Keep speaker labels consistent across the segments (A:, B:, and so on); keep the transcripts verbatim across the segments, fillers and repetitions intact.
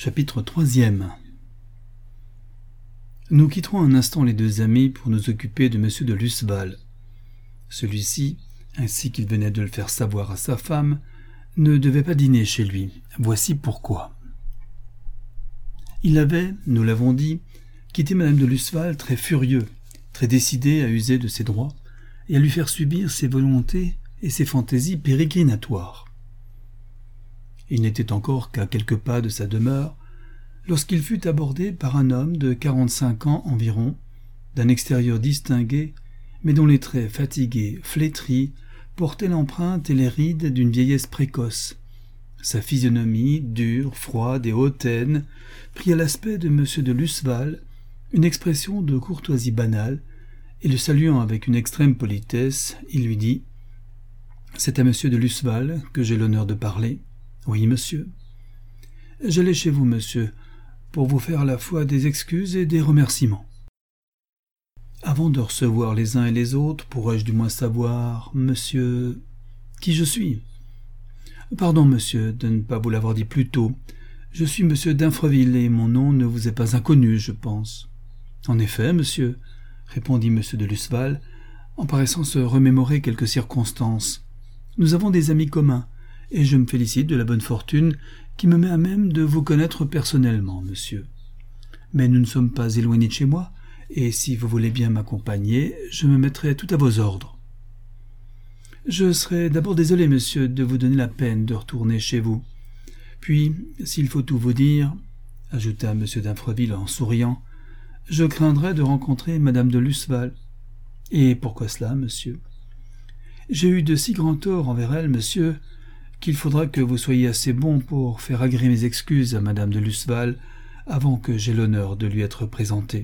A: Chapitre troisième. Nous quitterons un instant les deux amis pour nous occuper de M. de Lusval. Celui-ci, ainsi qu'il venait de le faire savoir à sa femme, ne devait pas dîner chez lui. Voici pourquoi. Il avait, nous l'avons dit, quitté Madame de Lusval très furieux, très décidé à user de ses droits et à lui faire subir ses volontés et ses fantaisies pérégrinatoires. Il n'était encore qu'à quelques pas de sa demeure, lorsqu'il fut abordé par un homme de quarante-cinq ans environ, d'un extérieur distingué, mais dont les traits fatigués, flétris, portaient l'empreinte et les rides d'une vieillesse précoce. Sa physionomie, dure, froide et hautaine, prit à l'aspect de M. de Lusval une expression de courtoisie banale, et le saluant avec une extrême politesse, il lui dit « C'est à M. de Lusval que j'ai l'honneur de parler. »« Oui, monsieur. »« J'allais chez vous, monsieur, pour vous faire à la fois des excuses et des remerciements. » Avant de recevoir les uns et les autres, pourrais-je du moins savoir, monsieur, qui je suis ? Pardon, monsieur, de ne pas vous l'avoir dit plus tôt. Je suis monsieur d'Infreville et mon nom ne vous est pas inconnu, je pense. En effet, monsieur, répondit monsieur de Lusval, en paraissant se remémorer quelques circonstances. Nous avons des amis communs, et je me félicite de la bonne fortune qui me met à même de vous connaître personnellement, monsieur. Mais nous ne sommes pas éloignés de chez moi, et si vous voulez bien m'accompagner, je me mettrai tout à vos ordres. Je serais d'abord désolé, monsieur, de vous donner la peine de retourner chez vous. Puis, s'il faut tout vous dire, ajouta monsieur d'Infreville en souriant, je craindrais de rencontrer madame de Lusval. Et pourquoi cela, monsieur ? J'ai eu de si grands torts envers elle, monsieur, qu'il faudra que vous soyez assez bon pour faire agréer mes excuses à madame de Lusval avant que j'aie l'honneur de lui être présenté.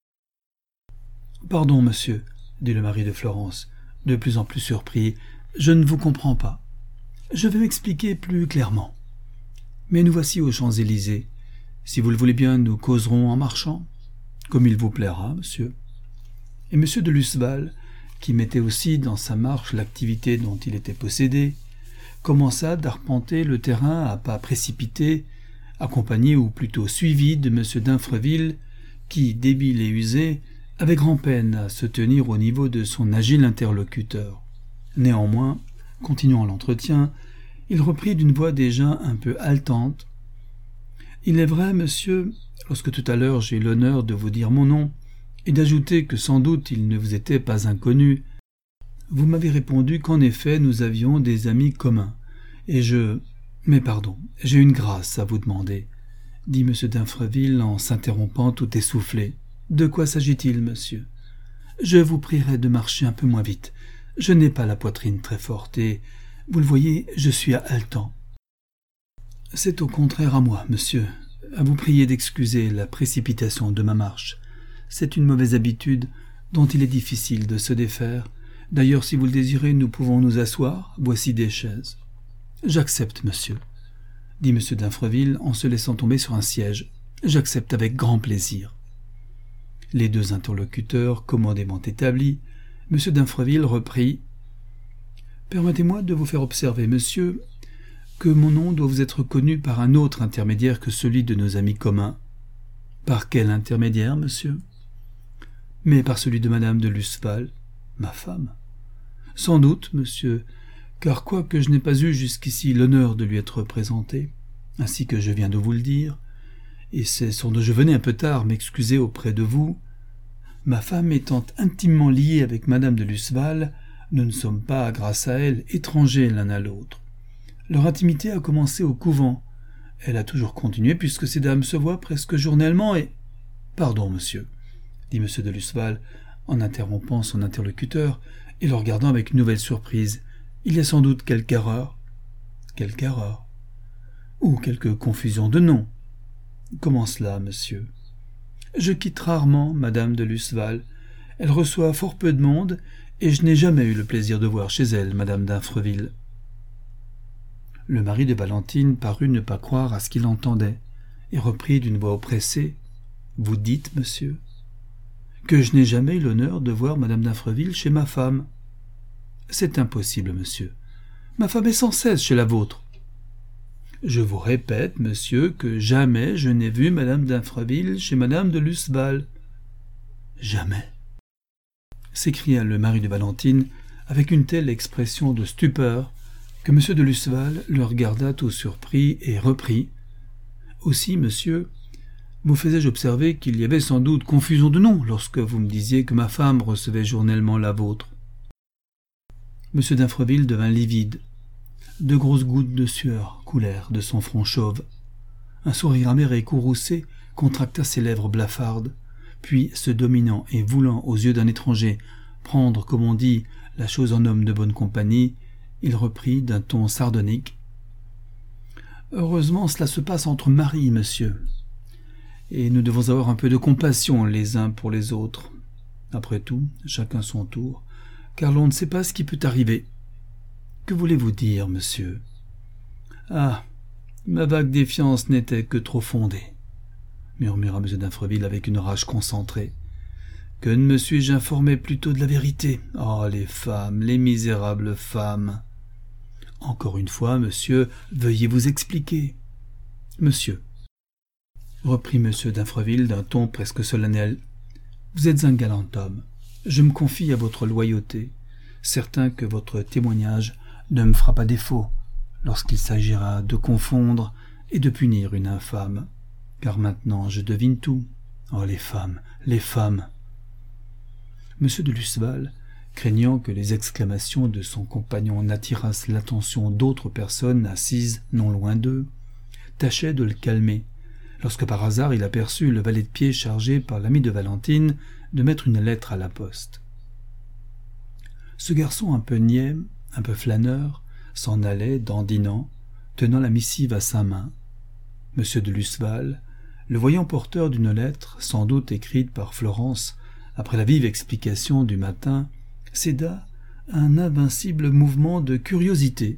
A: « Pardon, monsieur, dit le mari de Florence, de plus en plus surpris, je ne vous comprends pas. Je vais m'expliquer plus clairement. Mais nous voici aux Champs-Élysées. Si vous le voulez bien, nous causerons en marchant. Comme il vous plaira, monsieur. » Et monsieur de Lusval, qui mettait aussi dans sa marche l'activité dont il était possédé, commença d'arpenter le terrain à pas précipités, accompagné ou plutôt suivi de monsieur d'Infreville, qui, débile et usé, avait grand-peine à se tenir au niveau de son agile interlocuteur. Néanmoins, continuant l'entretien, il reprit d'une voix déjà un peu haletante. « Il est vrai, monsieur, lorsque tout à l'heure j'ai eu l'honneur de vous dire mon nom, et d'ajouter que sans doute il ne vous était pas inconnu, vous m'avez répondu qu'en effet nous avions des amis communs, et je... Mais pardon, j'ai une grâce à vous demander, dit M. d'Infreville en s'interrompant tout essoufflé. De quoi s'agit-il, monsieur ? Je vous prierai de marcher un peu moins vite. Je n'ai pas la poitrine très forte et, vous le voyez, je suis haletant. C'est au contraire à moi, monsieur, à vous prier d'excuser la précipitation de ma marche. C'est une mauvaise habitude dont il est difficile de se défaire. D'ailleurs, si vous le désirez, nous pouvons nous asseoir. Voici des chaises. J'accepte, monsieur, dit M. d'Infreville en se laissant tomber sur un siège. J'accepte avec grand plaisir. Les deux interlocuteurs commodément établis, M. d'Infreville reprit « Permettez-moi de vous faire observer, monsieur, que mon nom doit vous être connu par un autre intermédiaire que celui de nos amis communs. »« Par quel intermédiaire, monsieur ?»« Mais par celui de madame de Lusval, ma femme. »« Sans doute, monsieur, car quoique je n'ai pas eu jusqu'ici l'honneur de lui être présenté, ainsi que je viens de vous le dire, et c'est sans doute je venais un peu tard m'excuser auprès de vous, ma femme étant intimement liée avec madame de Lusval, nous ne sommes pas, grâce à elle, étrangers l'un à l'autre. Leur intimité a commencé au couvent. Elle a toujours continué puisque ces dames se voient presque journellement et... Pardon, monsieur, dit M. de Lusval, en interrompant son interlocuteur et le regardant avec une nouvelle surprise. Il y a sans doute quelque erreur. Quelque erreur. Ou quelque confusion de nom. Comment cela, monsieur ? Je quitte rarement madame de Lusval. Elle reçoit fort peu de monde, et je n'ai jamais eu le plaisir de voir chez elle madame d'Infreville. Le mari de Valentine parut ne pas croire à ce qu'il entendait, et reprit d'une voix oppressée. « Vous dites, monsieur, que je n'ai jamais eu l'honneur de voir madame d'Infreville chez ma femme. »« C'est impossible, monsieur. Ma femme est sans cesse chez la vôtre. » Je vous répète, monsieur, que jamais je n'ai vu madame d'Infreville chez madame de Lusval. »« Jamais !» s'écria le mari de Valentine avec une telle expression de stupeur que monsieur de Lusval le regarda tout surpris et reprit. « Aussi, monsieur, vous faisais-je observer qu'il y avait sans doute confusion de nom lorsque vous me disiez que ma femme recevait journellement la vôtre. » Monsieur d'Infreville devint livide. De grosses gouttes de sueur coulèrent de son front chauve. Un sourire amer et courroucé contracta ses lèvres blafardes, puis, se dominant et voulant aux yeux d'un étranger prendre, comme on dit, la chose en homme de bonne compagnie, il reprit d'un ton sardonique. « Heureusement, cela se passe entre maris, monsieur, et nous devons avoir un peu de compassion les uns pour les autres. Après tout, chacun son tour, car l'on ne sait pas ce qui peut arriver. Que voulez-vous dire, monsieur ? » ?»« Ah, ma vague défiance n'était que trop fondée, » murmura M. d'Infreville avec une rage concentrée. « Que ne me suis-je informé plutôt de la vérité ? Oh, les femmes, les misérables femmes !»« Encore une fois, monsieur, veuillez vous expliquer. »« Monsieur, » reprit M. d'Infreville d'un ton presque solennel, « vous êtes un galant homme. Je me confie à votre loyauté, certain que votre témoignage ne me fera pas défaut lorsqu'il s'agira de confondre et de punir une infâme, car maintenant je devine tout. Oh, les femmes, les femmes !» M. de Lusval, craignant que les exclamations de son compagnon n'attirassent l'attention d'autres personnes assises non loin d'eux, tâchait de le calmer, lorsque par hasard il aperçut le valet de pied chargé par l'ami de Valentine de mettre une lettre à la poste. Ce garçon un peu niais, un peu flâneur, s'en allait dandinant, tenant la missive à sa main. M. de Lusval, le voyant porteur d'une lettre, sans doute écrite par Florence, après la vive explication du matin, céda à un invincible mouvement de curiosité.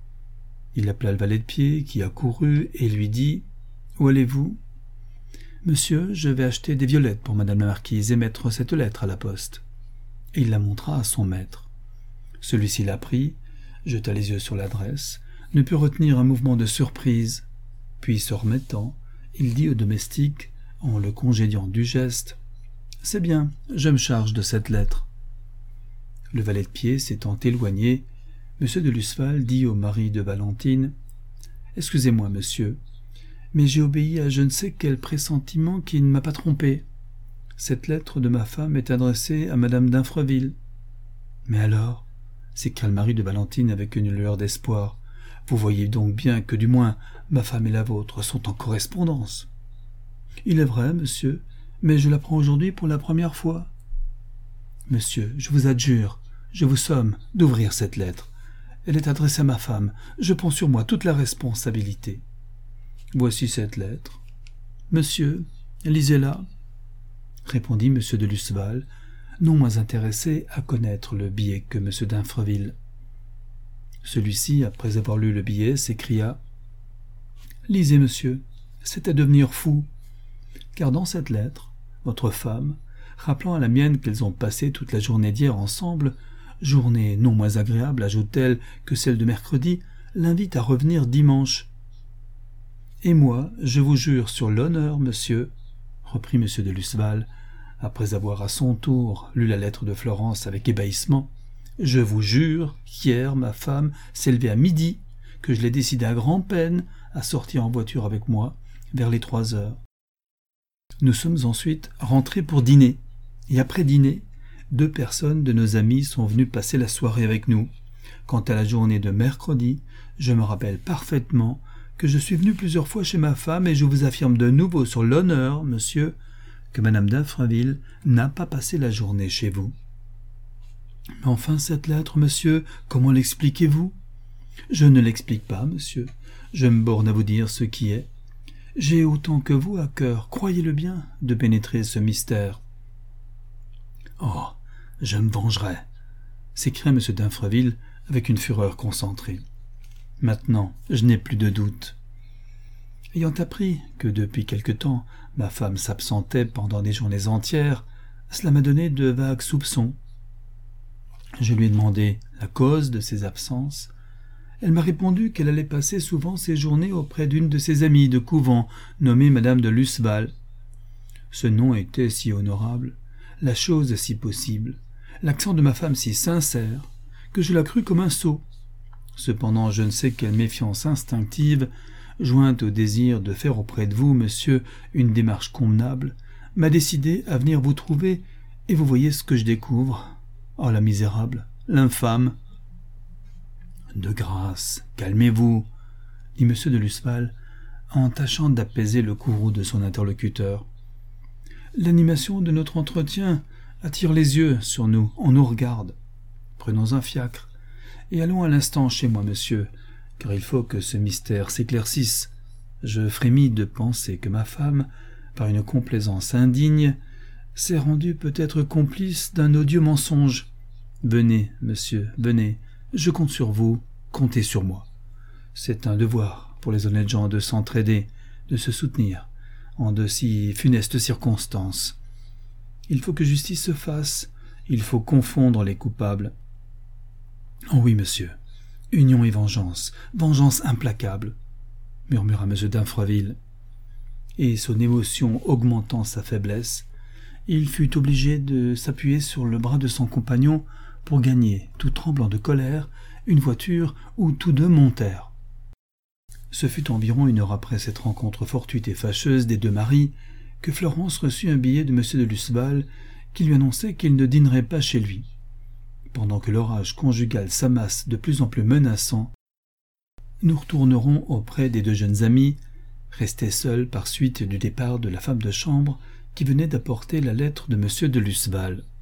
A: Il appela le valet de pied, qui accourut et lui dit « Où allez-vous ?»« Monsieur, je vais acheter des violettes pour madame la marquise et mettre cette lettre à la poste. » Et il la montra à son maître. Celui-ci la prit, jeta les yeux sur l'adresse, ne put retenir un mouvement de surprise, puis se remettant, il dit au domestique, en le congédiant du geste, « C'est bien, je me charge de cette lettre. » Le valet de pied s'étant éloigné, M. de Lusval dit au mari de Valentine, « Excusez-moi, monsieur, mais j'ai obéi à je ne sais quel pressentiment qui ne m'a pas trompé. Cette lettre de ma femme est adressée à madame d'Infreville. »« Mais alors, » s'écria le mari de Valentine avec une lueur d'espoir, « vous voyez donc bien que du moins ma femme et la vôtre sont en correspondance. »« Il est vrai, monsieur, mais je l'apprends aujourd'hui pour la première fois. »« Monsieur, je vous adjure, je vous somme d'ouvrir cette lettre. Elle est adressée à ma femme, je prends sur moi toute la responsabilité. Voici cette lettre. Monsieur, lisez-la. » répondit M. de Lusval, non moins intéressé à connaître le billet que M. d'Infreville. Celui-ci, après avoir lu le billet, s'écria « Lisez, monsieur, c'est à devenir fou, car dans cette lettre, votre femme, rappelant à la mienne qu'elles ont passé toute la journée d'hier ensemble, journée non moins agréable, ajoute-t-elle, que celle de mercredi, l'invite à revenir dimanche. Et moi, je vous jure sur l'honneur, monsieur, reprit M. de Lusval, après avoir à son tour lu la lettre de Florence avec ébahissement, je vous jure qu'hier ma femme s'est levée à midi, que je l'ai décidée à grand-peine à sortir en voiture avec moi vers les trois heures. Nous sommes ensuite rentrés pour dîner, et après dîner, deux personnes de nos amis sont venues passer la soirée avec nous. Quant à la journée de mercredi, je me rappelle parfaitement que je suis venu plusieurs fois chez ma femme et je vous affirme de nouveau sur l'honneur, monsieur, que madame d'Infreville n'a pas passé la journée chez vous. Mais enfin, cette lettre, monsieur, comment l'expliquez-vous? Je ne l'explique pas, monsieur. Je me borne à vous dire ce qui est. J'ai autant que vous à cœur, croyez-le bien, de pénétrer ce mystère. Oh, je me vengerai, s'écria M. d'Infreville avec une fureur concentrée. Maintenant, je n'ai plus de doute. Ayant appris que depuis quelque temps ma femme s'absentait pendant des journées entières, cela m'a donné de vagues soupçons. Je lui ai demandé la cause de ses absences, Elle m'a répondu qu'elle allait passer souvent ses journées auprès d'une de ses amies de couvent, nommée madame de Lusval. Ce nom était si honorable, la chose si possible, l'accent de ma femme si sincère, que je la crus comme un sot. Cependant, je ne sais quelle méfiance instinctive, jointe au désir de faire auprès de vous, monsieur, une démarche convenable, m'a décidé à venir vous trouver, et vous voyez ce que je découvre. Oh, la misérable, l'infâme !»« De grâce, calmez-vous, » dit M. de Lusval, en tâchant d'apaiser le courroux de son interlocuteur. « L'animation de notre entretien attire les yeux sur nous, on nous regarde. Prenons un fiacre, et allons à l'instant chez moi, monsieur, car il faut que ce mystère s'éclaircisse. Je frémis de penser que ma femme, par une complaisance indigne, s'est rendue peut-être complice d'un odieux mensonge. Venez, monsieur, venez, je compte sur vous, comptez sur moi. C'est un devoir pour les honnêtes gens de s'entraider, de se soutenir, en de si funestes circonstances. Il faut que justice se fasse, il faut confondre les coupables. Oh oui, monsieur, union et vengeance, vengeance implacable, murmura M. d'Infreville. Et son émotion augmentant sa faiblesse, il fut obligé de s'appuyer sur le bras de son compagnon pour gagner, tout tremblant de colère, une voiture où tous deux montèrent. Ce fut environ une heure après cette rencontre fortuite et fâcheuse des deux maris que Florence reçut un billet de M. de Lusval qui lui annonçait qu'il ne dînerait pas chez lui. Pendant que l'orage conjugal s'amasse de plus en plus menaçant, nous retournerons auprès des deux jeunes amis, restés seuls par suite du départ de la femme de chambre qui venait d'apporter la lettre de M. de Lusval.